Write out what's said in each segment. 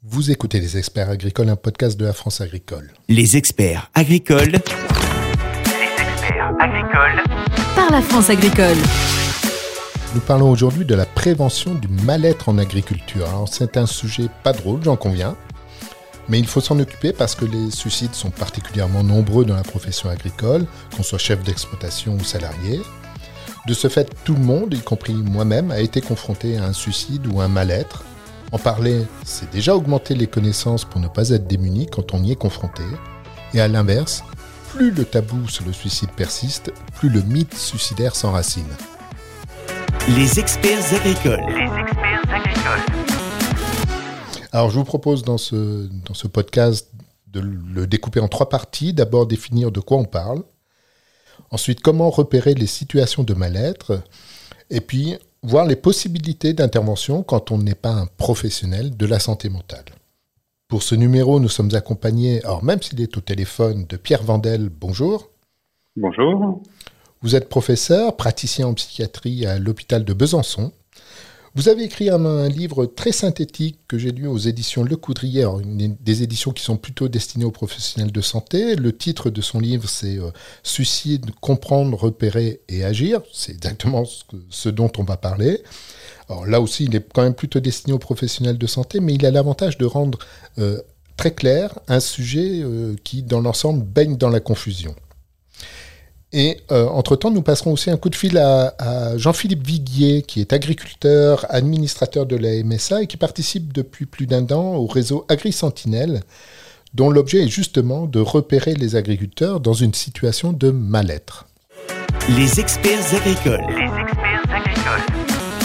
Vous écoutez Les Experts Agricoles, un podcast de la France Agricole. Les Experts Agricoles. Les Experts Agricoles. Par la France Agricole. Nous parlons aujourd'hui de la prévention du mal-être en agriculture. Alors, c'est un sujet pas drôle, j'en conviens, mais il faut s'en occuper parce que les suicides sont particulièrement nombreux dans la profession agricole, qu'on soit chef d'exploitation ou salarié. De ce fait, tout le monde, y compris moi-même, a été confronté à un suicide ou un mal-être. En parler, c'est déjà augmenter les connaissances pour ne pas être démuni quand on y est confronté. Et à l'inverse, plus le tabou sur le suicide persiste, plus le mythe suicidaire s'enracine. Les Experts Agricoles. Les Experts Agricoles. Alors je vous propose dans ce podcast de le découper en 3 parties. D'abord définir de quoi on parle. Ensuite, comment repérer les situations de mal-être. Et puis, voir les possibilités d'intervention quand on n'est pas un professionnel de la santé mentale. Pour ce numéro, nous sommes accompagnés, alors même s'il est au téléphone, de Pierre Vandel. Bonjour. Bonjour. Vous êtes professeur, praticien en psychiatrie à l'hôpital de Besançon. Vous avez écrit un livre très synthétique que j'ai lu aux éditions Le Coudrier, des éditions qui sont plutôt destinées aux professionnels de santé. Le titre de son livre, c'est « Suicide, comprendre, repérer et agir ». C'est exactement ce dont on va parler. Alors là aussi, il est quand même plutôt destiné aux professionnels de santé, mais il a l'avantage de rendre très clair un sujet qui, dans l'ensemble, baigne dans la confusion. Et entre-temps, nous passerons aussi un coup de fil à Jean-Philippe Viguier, qui est agriculteur, administrateur de la MSA et qui participe depuis plus d'1 an au réseau AgriSentinelle, dont l'objet est justement de repérer les agriculteurs dans une situation de mal-être. Les Experts Agricoles. Les Experts Agricoles.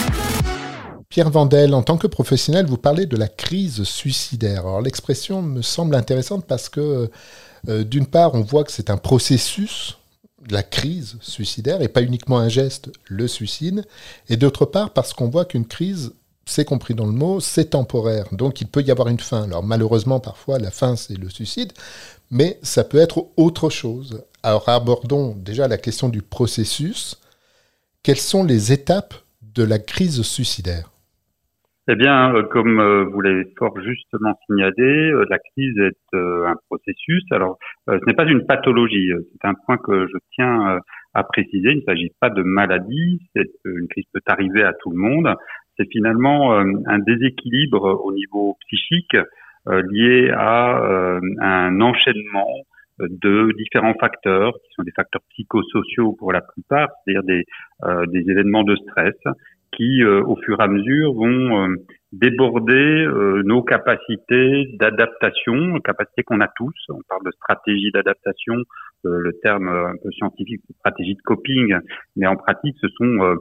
Pierre Vandel, en tant que professionnel, vous parlez de la crise suicidaire. Alors l'expression me semble intéressante parce que, d'une part, on voit que c'est un processus, la crise suicidaire, et pas uniquement un geste, le suicide, et d'autre part parce qu'on voit qu'une crise, c'est compris dans le mot, c'est temporaire, donc il peut y avoir une fin. Alors malheureusement, parfois, la fin, c'est le suicide, mais ça peut être autre chose. Alors abordons déjà la question du processus. Quelles sont les étapes de la crise suicidaire ? Eh bien, comme vous l'avez fort justement signalé, la crise est un processus. Alors, ce n'est pas une pathologie. C'est un point que je tiens à préciser. Il ne s'agit pas de maladie. Une crise peut arriver à tout le monde. C'est finalement un déséquilibre au niveau psychique lié à un enchaînement de différents facteurs qui sont des facteurs psychosociaux pour la plupart, c'est-à-dire des événements de stress qui, au fur et à mesure, vont déborder nos capacités d'adaptation, capacités qu'on a tous. On parle de stratégie d'adaptation, le terme un peu scientifique, stratégie de coping, mais en pratique, ce sont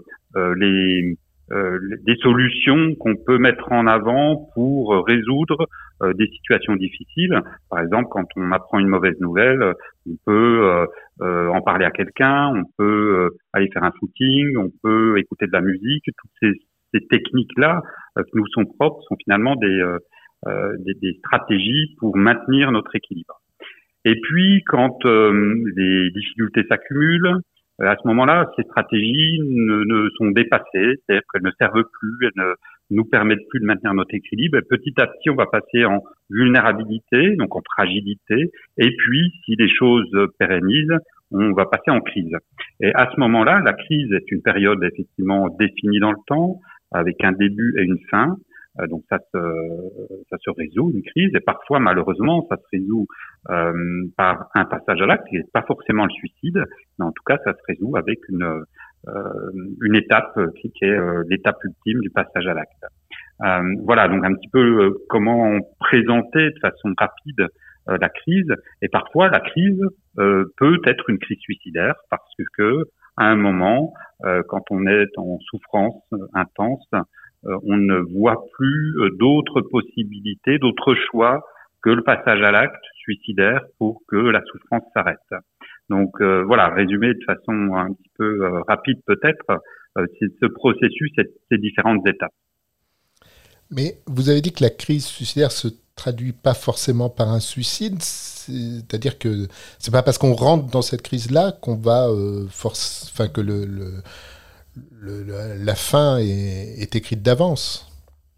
des solutions qu'on peut mettre en avant pour résoudre des situations difficiles. Par exemple, quand on apprend une mauvaise nouvelle, on peut en parler à quelqu'un, on peut aller faire un footing, on peut écouter de la musique. Toutes ces techniques-là qui nous sont propres sont finalement des stratégies pour maintenir notre équilibre. Et puis, quand les difficultés s'accumulent, à ce moment-là, ces stratégies ne sont dépassées, c'est-à-dire qu'elles ne servent plus, elles ne nous permettent plus de maintenir notre équilibre. Et petit à petit, on va passer en vulnérabilité, donc en fragilité. Et puis, si les choses pérennisent, on va passer en crise. Et à ce moment-là, la crise est une période effectivement définie dans le temps, avec un début et une fin. Donc ça se résout, une crise, et parfois malheureusement ça se résout par un passage à l'acte, qui n'est pas forcément le suicide, mais en tout cas ça se résout avec une étape qui est l'étape ultime du passage à l'acte. Voilà donc un petit peu comment présenter de façon rapide la crise, et parfois la crise peut être une crise suicidaire parce que à un moment, quand on est en souffrance intense, on ne voit plus d'autres possibilités, d'autres choix que le passage à l'acte suicidaire pour que la souffrance s'arrête. Donc voilà, résumé de façon un petit peu rapide peut-être, c'est ce processus, ces différentes étapes. Mais vous avez dit que la crise suicidaire se traduit pas forcément par un suicide, c'est-à-dire que c'est pas parce qu'on rentre dans cette crise-là qu'on va que la fin est écrite d'avance.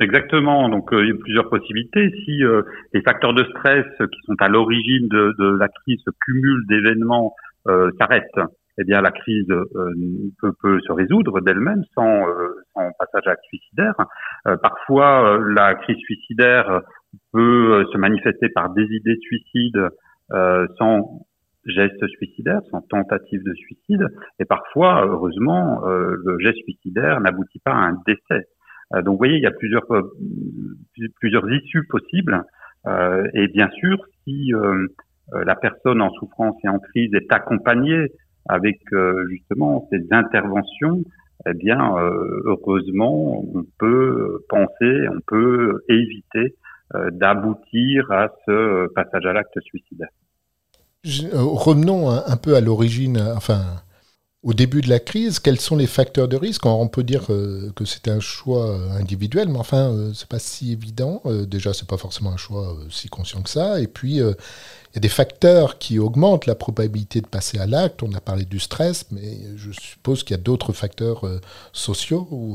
Exactement. Donc, il y a plusieurs possibilités. Si les facteurs de stress qui sont à l'origine de la crise, ce cumul d'événements s'arrêtent, eh bien, la crise peut se résoudre d'elle-même sans passage à l'acte suicidaire. Parfois, la crise suicidaire peut se manifester par des idées de suicide sans geste suicidaire, sans tentative de suicide. Et parfois, heureusement, le geste suicidaire n'aboutit pas à un décès. Donc, vous voyez, il y a plusieurs issues possibles. Et bien sûr, si la personne en souffrance et en crise est accompagnée avec justement ces interventions, eh bien, heureusement, on peut penser, on peut éviter d'aboutir à ce passage à l'acte suicidaire. Revenons un peu à l'origine, au début de la crise. Quels sont les facteurs de risque? On peut dire que c'est un choix individuel, mais c'est pas si évident. Déjà, c'est pas forcément un choix si conscient que ça. Et puis, il y a des facteurs qui augmentent la probabilité de passer à l'acte. On a parlé du stress, mais je suppose qu'il y a d'autres facteurs sociaux ou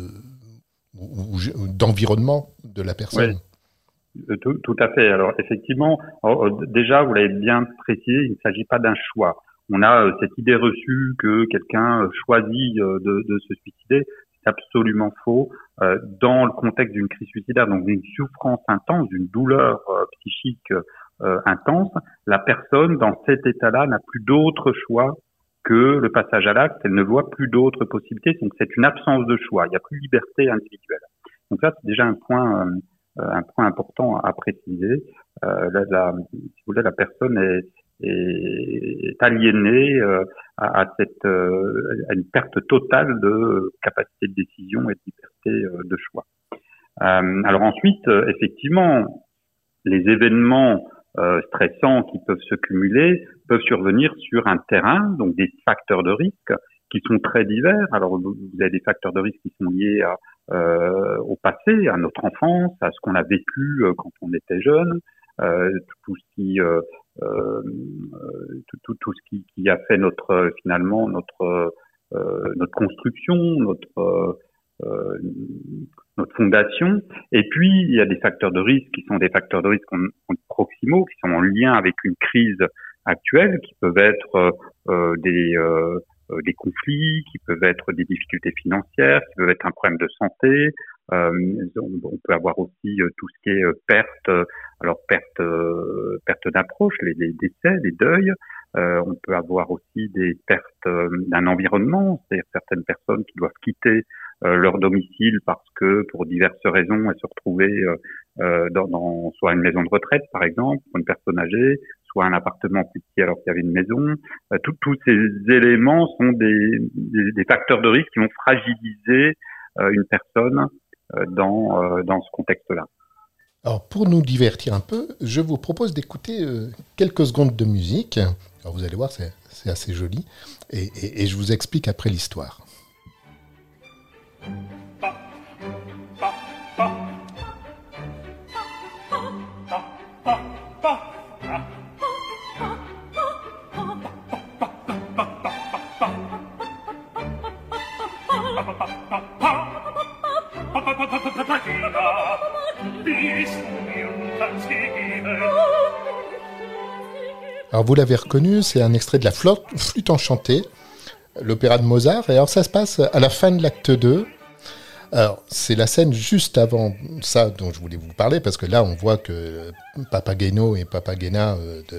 d'environnement de la personne. Oui. Tout à fait. Alors effectivement, déjà vous l'avez bien précisé, il ne s'agit pas d'un choix. On a cette idée reçue que quelqu'un choisit de se suicider. C'est absolument faux. Dans le contexte d'une crise suicidaire, donc d'une souffrance intense, d'une douleur psychique intense, la personne dans cet état-là n'a plus d'autre choix que le passage à l'acte. Elle ne voit plus d'autres possibilités. Donc c'est une absence de choix. Il n'y a plus de liberté individuelle. Donc ça, c'est déjà un point important à préciser. Si vous voulez, la personne est aliénée à une perte totale de capacité de décision et de liberté de choix. Alors ensuite, effectivement, les événements stressants qui peuvent se cumuler peuvent survenir sur un terrain, donc des facteurs de risque qui sont très divers. Alors vous avez des facteurs de risque qui sont liés au passé, à notre enfance, à ce qu'on a vécu quand on était jeune, tout ce qui a fait notre construction, notre fondation. Et puis il y a des facteurs de risque qui sont des facteurs de risque proximaux, qui sont en lien avec une crise actuelle, qui peuvent être des conflits, qui peuvent être des difficultés financières, qui peuvent être un problème de santé. On peut avoir aussi tout ce qui est perte d'approche, les décès, les deuils. On peut avoir aussi des pertes d'un environnement, c'est-à-dire certaines personnes qui doivent quitter leur domicile parce que pour diverses raisons elles se retrouvaient dans soit une maison de retraite par exemple pour une personne âgée, soit un appartement plus petit alors qu'il y avait une maison. Tous ces éléments sont des facteurs de risque qui vont fragiliser une personne dans ce contexte-là. Alors, pour nous divertir un peu, je vous propose d'écouter quelques secondes de musique. Alors, vous allez voir, c'est assez joli. Et je vous explique après l'histoire. Alors vous l'avez reconnu, c'est un extrait de la Flûte enchantée, l'opéra de Mozart. Et alors ça se passe à la fin de l'acte 2. Alors c'est la scène juste avant ça dont je voulais vous parler, parce que là on voit que Papageno et Papagena,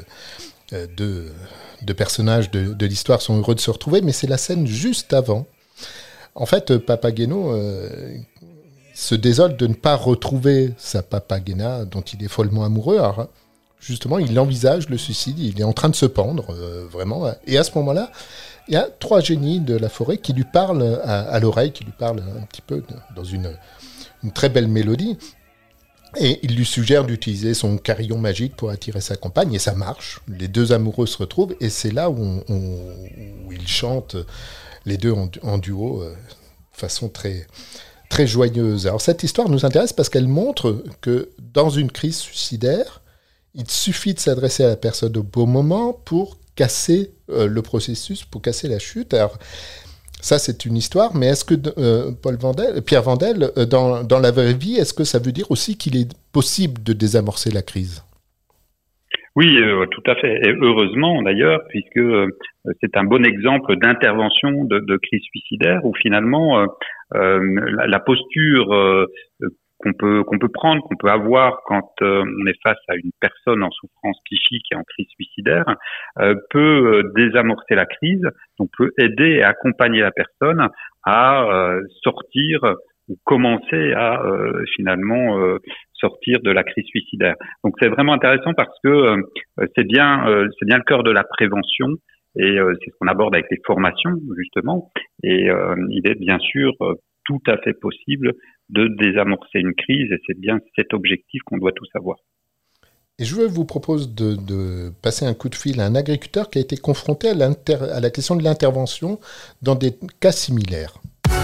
deux personnages de l'histoire, sont heureux de se retrouver, mais c'est la scène juste avant. En fait, Papageno se désole de ne pas retrouver sa Papagena dont il est follement amoureux. Alors, justement, il envisage le suicide, il est en train de se pendre, vraiment. Et à ce moment-là, il y a 3 génies de la forêt qui lui parlent à l'oreille, qui lui parlent un petit peu dans une très belle mélodie. Et il lui suggère d'utiliser son carillon magique pour attirer sa compagne, et ça marche. Les 2 amoureux se retrouvent, et c'est là où ils chantent les 2 en duo, de façon très, très joyeuse. Alors cette histoire nous intéresse parce qu'elle montre que dans une crise suicidaire, il suffit de s'adresser à la personne au bon moment pour casser le processus, pour casser la chute. Alors, Ça, c'est une histoire, mais est-ce que Pierre Vandel, dans la vraie vie, est-ce que ça veut dire aussi qu'il est possible de désamorcer la crise ? Oui, tout à fait. Et heureusement d'ailleurs, puisque c'est un bon exemple d'intervention de crise suicidaire où finalement la posture qu'on peut prendre, qu'on peut avoir quand on est face à une personne en souffrance psychique et en crise suicidaire, peut désamorcer la crise, donc peut aider et accompagner la personne à sortir ou commencer à finalement sortir de la crise suicidaire. Donc c'est vraiment intéressant parce que c'est bien le cœur de la prévention et c'est ce qu'on aborde avec les formations justement. Et il est bien sûr tout à fait possible de désamorcer une crise et c'est bien cet objectif qu'on doit tous avoir. Et je vous propose de passer un coup de fil à un agriculteur qui a été confronté à la question de l'intervention dans des cas similaires.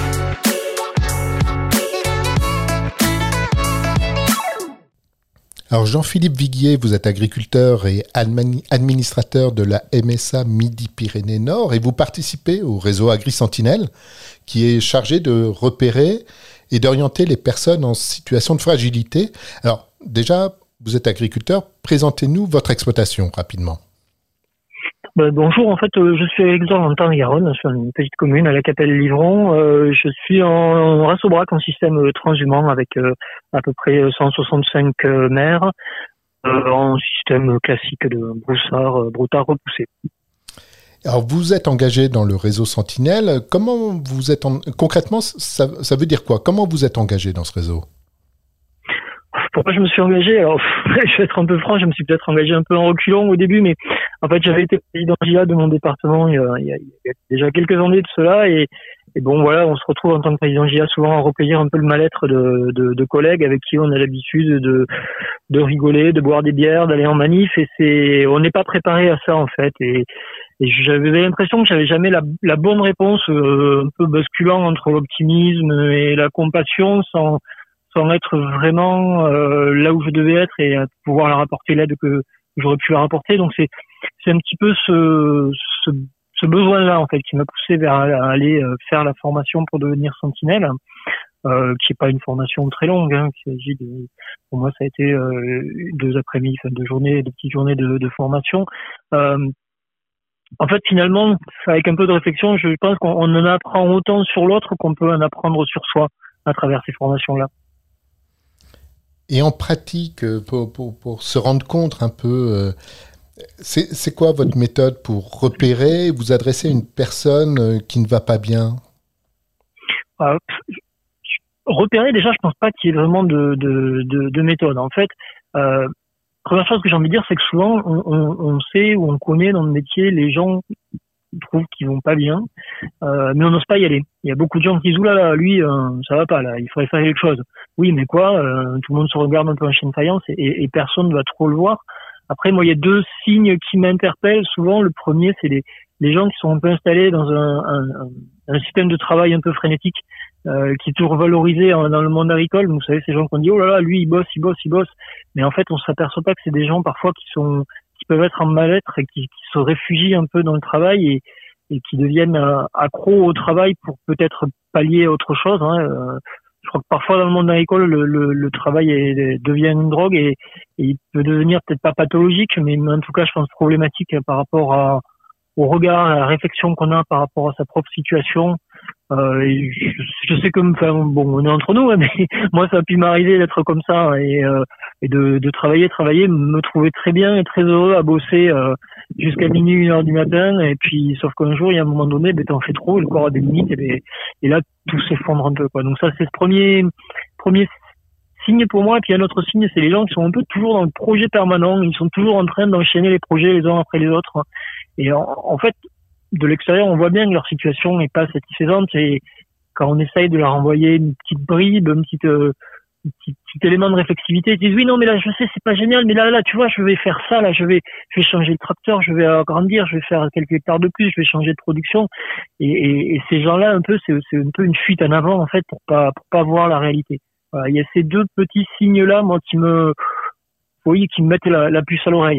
Alors Jean-Philippe Viguier, vous êtes agriculteur et administrateur de la MSA Midi-Pyrénées Nord et vous participez au réseau Agri-Sentinelle qui est chargé de repérer et d'orienter les personnes en situation de fragilité. Alors déjà, vous êtes agriculteur, présentez-nous votre exploitation rapidement. Bonjour, en fait, je suis agriculteur en Tarn-et-Garonne, sur une petite commune à la Capelle-Livron. Je suis en race au braque en système transhumant avec à peu près 165 mères en système classique de broutard repoussé. Alors, vous êtes engagé dans le réseau Sentinelle. Comment vous êtes concrètement, ça veut dire quoi ? Comment vous êtes engagé dans ce réseau ? Pourquoi je me suis engagé ? Alors, je vais être un peu franc, je me suis peut-être engagé un peu en reculons au début, mais en fait, j'avais été président GIA de mon département il y a déjà quelques années de cela, et bon, voilà, on se retrouve en tant que président GIA souvent à recueillir un peu le mal-être de collègues avec qui on a l'habitude de rigoler, de boire des bières, d'aller en manif, et on n'est pas préparé à ça en fait, et j'avais l'impression que j'avais jamais la bonne réponse, un peu basculant entre l'optimisme et la compassion, sans être vraiment là où je devais être et pouvoir leur apporter l'aide que j'aurais pu leur apporter. Donc c'est un petit peu ce besoin-là en fait qui m'a poussé vers aller faire la formation pour devenir sentinelle, qui est pas une formation très longue. Il s'agit pour moi ça a été 2 après-midi, 2 petites journées de formation. En fait, finalement, avec un peu de réflexion, je pense qu'on en apprend autant sur l'autre qu'on peut en apprendre sur soi à travers ces formations-là. Et en pratique, pour se rendre compte un peu, c'est quoi votre méthode pour repérer, vous adresser à une personne qui ne va pas bien ? Repérer, déjà, je pense pas qu'il y ait vraiment de méthode. En fait, première chose que j'ai envie de dire, c'est que souvent, on sait ou on connaît dans le métier les gens trouvent qu'ils vont pas bien, mais on n'ose pas y aller. Il y a beaucoup de gens qui disent oulala, lui, ça va pas là, il faudrait faire quelque chose. Oui, mais quoi, tout le monde se regarde un peu en chien de faïence et personne ne va trop le voir. Après, moi, il y a 2 signes qui m'interpellent souvent. Le premier, c'est les gens qui sont un peu installés dans un système de travail un peu frénétique, qui est toujours valorisé dans le monde agricole. Vous savez, ces gens qu'on dit oh là là, lui, il bosse. Mais en fait, on s'aperçoit pas que c'est des gens parfois qui peuvent être en mal-être et qui se réfugient un peu dans le travail et qui deviennent accros au travail pour peut-être pallier à autre chose. Je crois que parfois dans le monde agricole, le travail devient une drogue et il peut devenir peut-être pas pathologique, mais en tout cas, je pense problématique par rapport au regard, à la réflexion qu'on a par rapport à sa propre situation. Et je sais que, on est entre nous, mais moi, ça a pu m'arriver d'être comme ça et de travailler, me trouver très bien et très heureux à bosser jusqu'à minuit, 1h du matin. Et puis, sauf qu'un jour, il y a un moment donné, t'en fais trop, le corps a des limites et là, tout s'effondre un peu, quoi. Donc ça, c'est ce premier signe pour moi. Et puis un autre signe, c'est les gens qui sont un peu toujours dans le projet permanent. Ils sont toujours en train d'enchaîner les projets les uns après les autres. Et en fait, de l'extérieur, on voit bien que leur situation n'est pas satisfaisante et quand on essaye de leur envoyer une petite bribe, un petit élément de réflexivité, ils disent oui, non, mais là, je sais, c'est pas génial, mais là, tu vois, je vais faire ça, là, je vais changer le tracteur, je vais agrandir, je vais faire quelques hectares de plus, je vais changer de production. Et ces gens-là, un peu, c'est un peu une fuite en avant, en fait, pour pas voir la réalité. Voilà, il y a ces 2 petits signes-là, moi, qui me mettent la puce à l'oreille.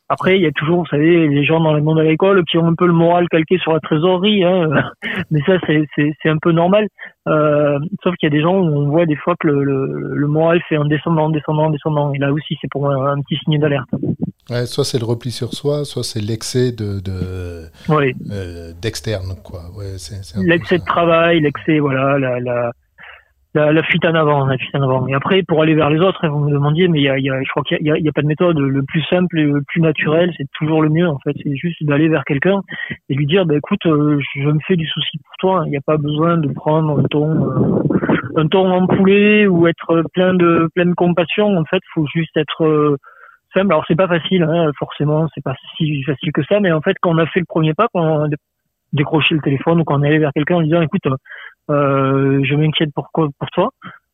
Après, il y a toujours, vous savez, les gens dans le monde agricole qui ont un peu le moral calqué sur la trésorerie, hein. Mais ça, c'est un peu normal. Sauf qu'il y a des gens où on voit des fois que le moral fait en descendant. Et là aussi, c'est pour moi un petit signe d'alerte. Ouais, soit c'est le repli sur soi, soit c'est l'excès Oui. d'externe, quoi. Ouais, c'est un peu L'excès ça. de travail, l'excès, voilà, la fuite en avant. Et après, pour aller vers les autres, vous me demandiez, mais je crois qu'il y a pas de méthode. Le plus simple et le plus naturel, c'est toujours le mieux, en fait. C'est juste d'aller vers quelqu'un et lui dire, écoute, je me fais du souci pour toi. Il n'y a pas besoin de prendre un ton empoulé ou être plein de compassion. En fait, faut juste être simple. Alors, c'est pas facile, hein, forcément. C'est pas si facile que ça, mais en fait, quand on a fait le premier pas, quand on a décroché le téléphone ou quand on est allé vers quelqu'un en lui disant, écoute, je m'inquiète pour toi.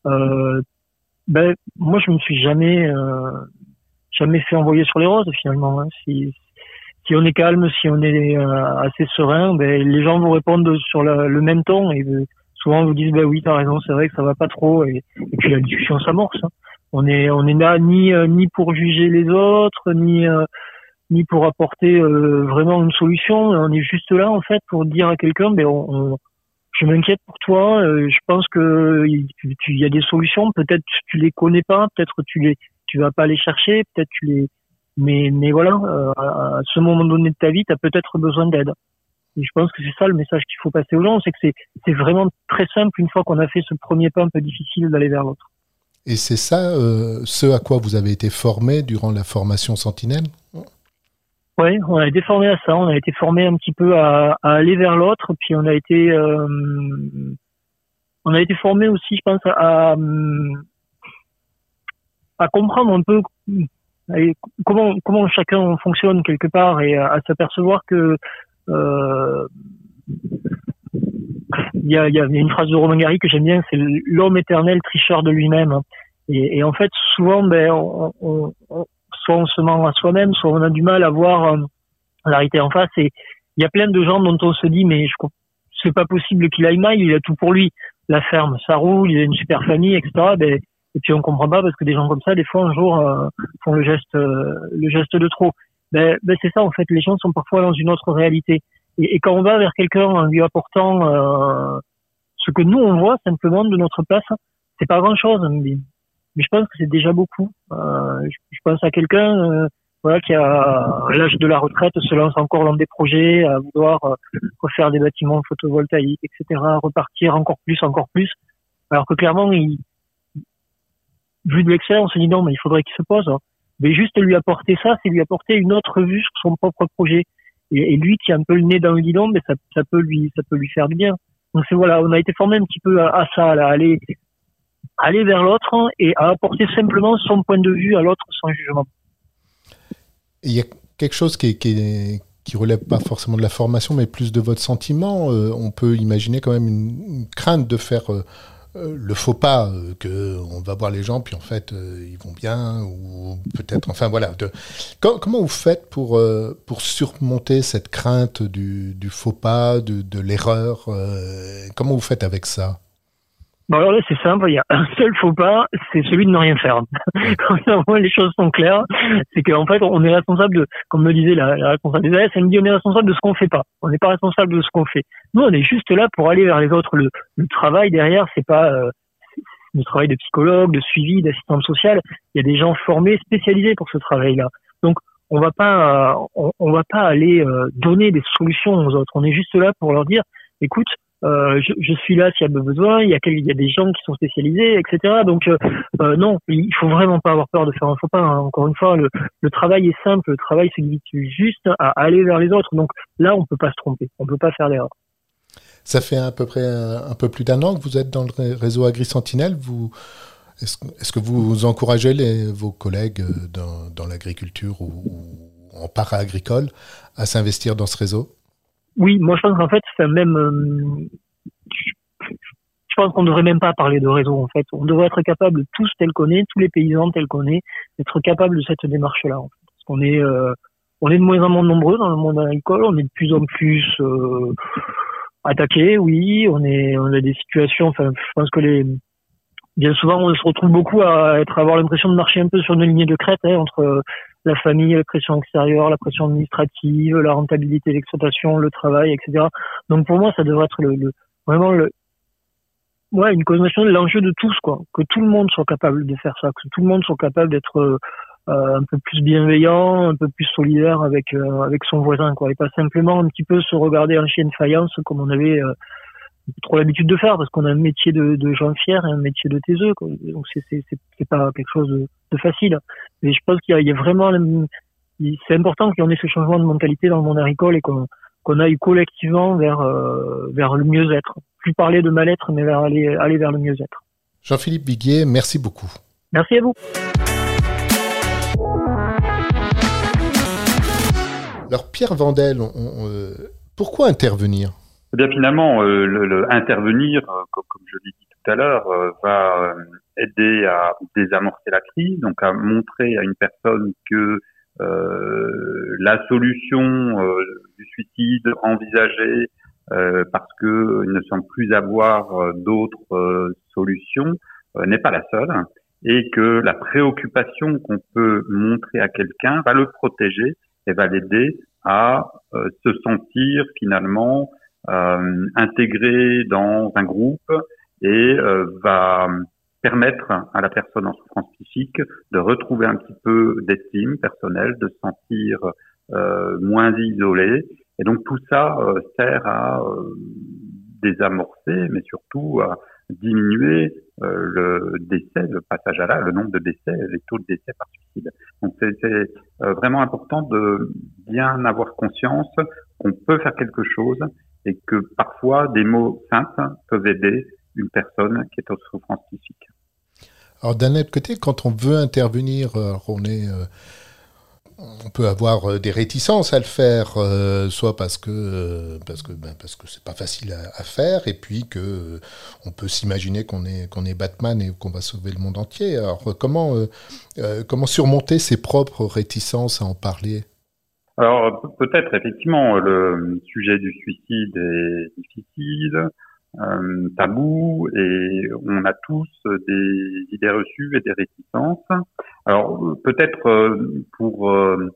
Moi, je me suis jamais fait envoyer sur les roses finalement. Hein. Si on est calme, si on est assez serein, les gens vous répondent sur le même ton et souvent vous disent oui, t'as raison, c'est vrai que ça va pas trop et puis la discussion s'amorce. Hein. On est là ni pour juger les autres, ni pour apporter vraiment une solution. On est juste là en fait pour dire à quelqu'un je m'inquiète pour toi, je pense que il y a des solutions, peut-être tu les connais pas, peut-être tu vas pas les chercher, peut-être mais voilà, à ce moment donné de ta vie, tu as peut-être besoin d'aide. Et je pense que c'est ça le message qu'il faut passer aux gens, c'est que c'est vraiment très simple une fois qu'on a fait ce premier pas un peu difficile d'aller vers l'autre. Et c'est ça, ce à quoi vous avez été formé durant la formation Sentinelle ? Oui, on a été formé à ça, on a été formé un petit peu à aller vers l'autre, puis on a été formé aussi, je pense, à comprendre un peu comment chacun fonctionne quelque part et à s'apercevoir que il y a une phrase de Romain Gary que j'aime bien, c'est l'homme éternel tricheur de lui-même. Et en fait, souvent, soit on se ment à soi-même, soit on a du mal à voir la réalité en face. Et il y a plein de gens dont on se dit, mais c'est pas possible qu'il aille mal, il a tout pour lui. La ferme, ça roule, il a une super famille, etc. Et puis on comprend pas parce que des gens comme ça, des fois, un jour, font le geste de trop. C'est ça, en fait. Les gens sont parfois dans une autre réalité. Et quand on va vers quelqu'un en lui apportant ce que nous on voit simplement de notre place, c'est pas grand-chose. Mais je pense que c'est déjà beaucoup. Je pense à quelqu'un qui à l'âge de la retraite se lance encore dans des projets, à vouloir refaire des bâtiments photovoltaïques, etc., repartir encore plus. Alors que clairement, vu de l'extérieur, on se dit non, mais il faudrait qu'il se pose. Hein. Mais juste lui apporter ça, c'est lui apporter une autre vue sur son propre projet. Et lui qui a un peu le nez dans le guidon, ça peut lui faire du bien. Donc on a été formé un petit peu à ça, à aller vers l'autre et à apporter simplement son point de vue à l'autre sans jugement. Il y a quelque chose qui relève pas forcément de la formation, mais plus de votre sentiment. On peut imaginer quand même une crainte de faire le faux pas, que on va voir les gens, puis en fait, ils vont bien, ou peut-être, enfin voilà. Comment vous faites pour surmonter cette crainte du faux pas, de l'erreur comment vous faites avec ça ? Alors là, c'est simple, il y a un seul faux pas, c'est celui de ne rien faire. Quand les choses sont claires, c'est qu'en fait, on est responsable comme me disait la responsable des AS, elle me dit on est responsable de ce qu'on fait pas. On n'est pas responsable de ce qu'on fait. Nous, on est juste là pour aller vers les autres. Le travail derrière, c'est pas le travail de psychologue, de suivi, d'assistante sociale. Il y a des gens formés, spécialisés pour ce travail-là. Donc, on va pas aller donner des solutions aux autres. On est juste là pour leur dire, écoute, je suis là s'il y a besoin, il y a des gens qui sont spécialisés, etc. Donc non, il faut vraiment pas avoir peur de faire un faux pas. Hein. Encore une fois, le travail est simple, le travail se limite juste à aller vers les autres. Donc là, on peut pas se tromper, on peut pas faire d'erreur. Ça fait à peu près un peu plus d'un an que vous êtes dans le réseau Agri-Sentinelle. Est-ce que vous encouragez vos collègues dans l'agriculture ou en para-agricole à s'investir dans ce réseau ? Oui, moi je pense qu'en fait, je pense qu'on ne devrait même pas parler de réseau en fait. On devrait être capable tous tels qu'on est, tous les paysans tels qu'on est, d'être capable de cette démarche-là. En fait. Parce qu'on est de moins en moins nombreux dans le monde agricole, on est de plus en plus attaqués, oui, on a des situations. Enfin, je pense que bien souvent on se retrouve beaucoup à avoir l'impression de marcher un peu sur une ligne de crête entre la famille, la pression extérieure, la pression administrative, la rentabilité de l'exploitation, le travail, etc. Donc pour moi, ça devrait être vraiment une consommation de l'enjeu de tous, quoi. Que tout le monde soit capable de faire ça, que tout le monde soit capable d'être un peu plus bienveillant, un peu plus solidaire avec son voisin, quoi, et pas simplement un petit peu se regarder en chien de faïence comme on avait trop l'habitude de faire, parce qu'on a un métier de gens fiers et un métier de taiseux, quoi. Donc c'est pas quelque chose de facile. Mais je pense qu'il y a vraiment, c'est important qu'on ait ce changement de mentalité dans le monde agricole et qu'on aille collectivement vers le mieux-être. Plus parler de mal-être, mais aller vers le mieux-être. Jean-Philippe Viguier, merci beaucoup. Merci à vous. Alors Pierre Vandel, pourquoi intervenir ? Eh bien finalement, intervenir, comme je l'ai dit tout à l'heure, va aider à désamorcer la crise, donc à montrer à une personne que la solution du suicide envisagée, parce que il ne semble plus avoir d'autres solutions, n'est pas la seule, et que la préoccupation qu'on peut montrer à quelqu'un va le protéger et va l'aider à se sentir finalement intégré dans un groupe et va permettre à la personne en souffrance psychique de retrouver un petit peu d'estime personnelle, de se sentir moins isolé. Et donc tout ça sert à désamorcer, mais surtout à diminuer le décès, le passage à l'âge, le nombre de décès, les taux de décès par suicide. Donc c'est vraiment important de bien avoir conscience qu'on peut faire quelque chose et que parfois des mots simples peuvent aider une personne qui est en souffrance psychique. Alors d'un autre côté, quand on veut intervenir, on peut avoir des réticences à le faire, soit parce que c'est pas facile à faire, et puis que on peut s'imaginer qu'on est Batman et qu'on va sauver le monde entier. Alors comment surmonter ses propres réticences à en parler ? Alors peut-être effectivement le sujet du suicide est difficile, tabou, et on a tous des idées reçues et des réticences. Alors peut-être pour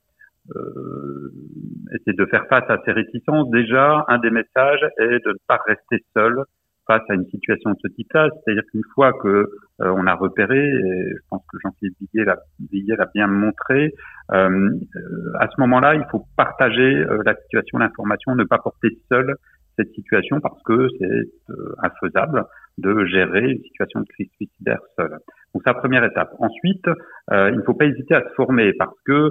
essayer de faire face à ces réticences, déjà un des messages est de ne pas rester seul face à une situation de ce type-là. C'est-à-dire qu'une fois que on a repéré, et je pense que Jean-Philippe Viguier l'a bien montré, à ce moment-là, il faut partager la situation, l'information, ne pas porter seul cette situation parce que c'est infaisable de gérer une situation de crise suicidaire seule. Donc c'est la première étape. Ensuite, il ne faut pas hésiter à se former parce que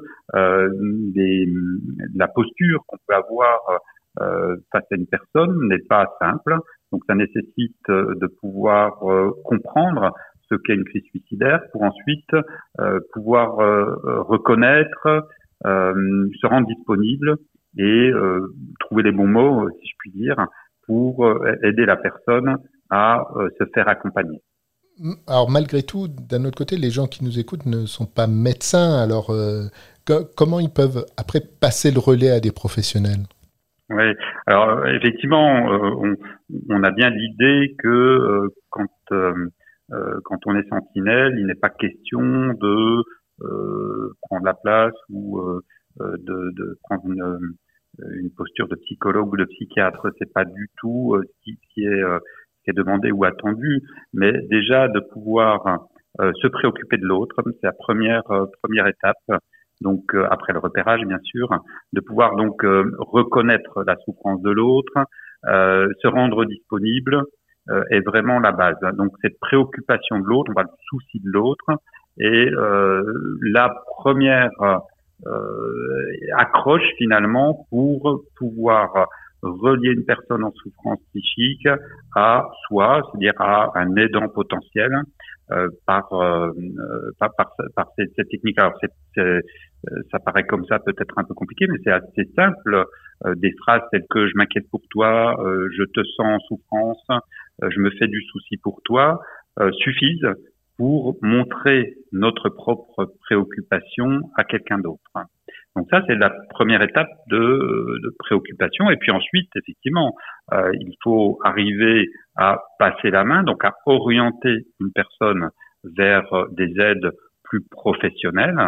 la posture qu'on peut avoir face à une personne n'est pas simple. Donc ça nécessite de pouvoir comprendre ce qu'est une crise suicidaire pour ensuite pouvoir reconnaître, se rendre disponible et trouver les bons mots, si je puis dire, pour aider la personne à se faire accompagner. Alors malgré tout, d'un autre côté, les gens qui nous écoutent ne sont pas médecins. Alors comment ils peuvent après passer le relais à des professionnels ? Oui, alors effectivement, on a bien l'idée que quand on est sentinelle, il n'est pas question de prendre la place ou de prendre une posture de psychologue ou de psychiatre. C'est pas du tout ce qui est demandé ou attendu, mais déjà de pouvoir se préoccuper de l'autre, c'est la première étape. Donc après le repérage, bien sûr, de pouvoir donc reconnaître la souffrance de l'autre, se rendre disponible est vraiment la base. Donc cette préoccupation de l'autre, on va le souci de l'autre, et la première accroche finalement pour pouvoir relier une personne en souffrance psychique à soi, c'est-à-dire à un aidant potentiel par cette technique. Alors ça paraît comme ça peut-être un peu compliqué, mais c'est assez simple. Des phrases telles que je m'inquiète pour toi, je te sens en souffrance, je me fais du souci pour toi, suffisent pour montrer notre propre préoccupation à quelqu'un d'autre. Donc ça, c'est la première étape de préoccupation. Et puis ensuite, effectivement, il faut arriver à passer la main, donc à orienter une personne vers des aides plus professionnelles.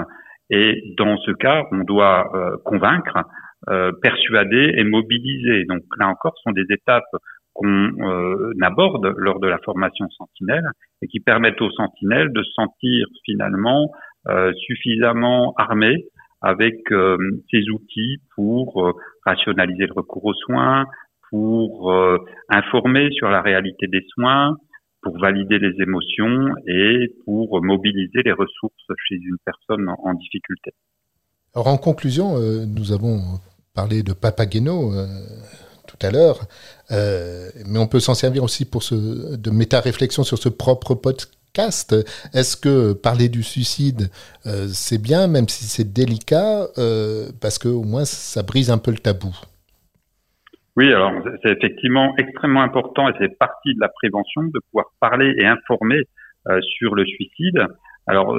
Et dans ce cas, on doit convaincre, persuader et mobiliser. Donc là encore, ce sont des étapes qu'on aborde lors de la formation sentinelle et qui permettent aux sentinelles de se sentir finalement suffisamment armés avec ces outils pour rationaliser le recours aux soins, pour informer sur la réalité des soins, pour valider les émotions et pour mobiliser les ressources chez une personne en difficulté. Alors en conclusion, nous avons parlé de Papageno tout à l'heure, mais on peut s'en servir aussi de méta-réflexion sur ce propre podcast. Est-ce que parler du suicide, c'est bien, même si c'est délicat, parce qu'au moins ça brise un peu le tabou? Oui, alors c'est effectivement extrêmement important et c'est partie de la prévention de pouvoir parler et informer sur le suicide. Alors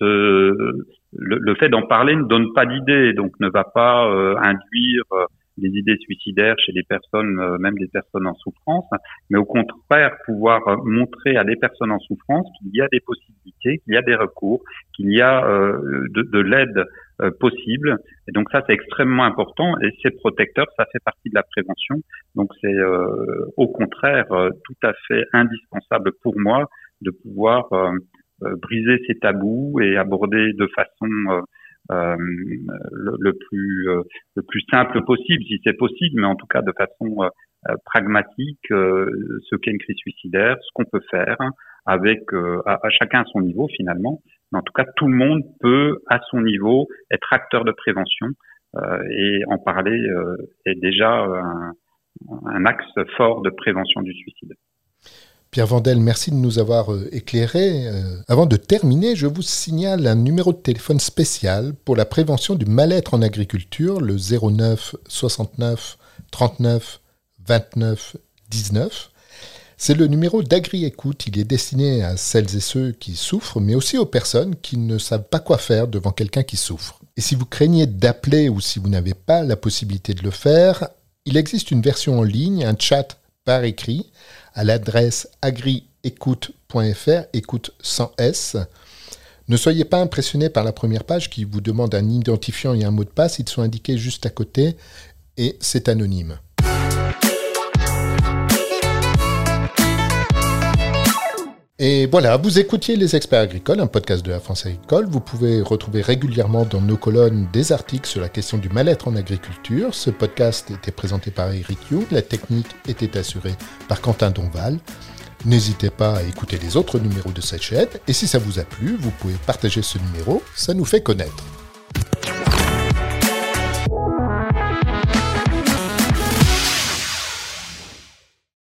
le fait d'en parler ne donne pas d'idée, donc ne va pas induire des idées suicidaires chez les personnes, même des personnes en souffrance, mais au contraire pouvoir montrer à des personnes en souffrance qu'il y a des possibilités, qu'il y a des recours, qu'il y a de l'aide possible. Et donc ça, c'est extrêmement important et c'est protecteur, ça fait partie de la prévention. Donc c'est au contraire tout à fait indispensable pour moi de pouvoir briser ces tabous et aborder de façon le plus simple possible, si c'est possible, mais en tout cas de façon pragmatique, ce qu'est une crise suicidaire, ce qu'on peut faire avec à chacun à son niveau finalement. Mais en tout cas, tout le monde peut à son niveau être acteur de prévention et en parler est déjà un axe fort de prévention du suicide. Pierre Vandel, merci de nous avoir éclairés. Avant de terminer, je vous signale un numéro de téléphone spécial pour la prévention du mal-être en agriculture, le 09 69 39 29 19. C'est le numéro d'Agri-Écoute. Il est destiné à celles et ceux qui souffrent, mais aussi aux personnes qui ne savent pas quoi faire devant quelqu'un qui souffre. Et si vous craignez d'appeler ou si vous n'avez pas la possibilité de le faire, il existe une version en ligne, un chat par écrit, à l'adresse agriecoute.fr, écoute sans S. Ne soyez pas impressionnés par la première page qui vous demande un identifiant et un mot de passe. Ils sont indiqués juste à côté et c'est anonyme. Et voilà, vous écoutiez Les Experts Agricoles, un podcast de la France Agricole. Vous pouvez retrouver régulièrement dans nos colonnes des articles sur la question du mal-être en agriculture. Ce podcast était présenté par Eric Young, la technique était assurée par Quentin Donval. N'hésitez pas à écouter les autres numéros de cette chaîne. Et si ça vous a plu, vous pouvez partager ce numéro, ça nous fait connaître.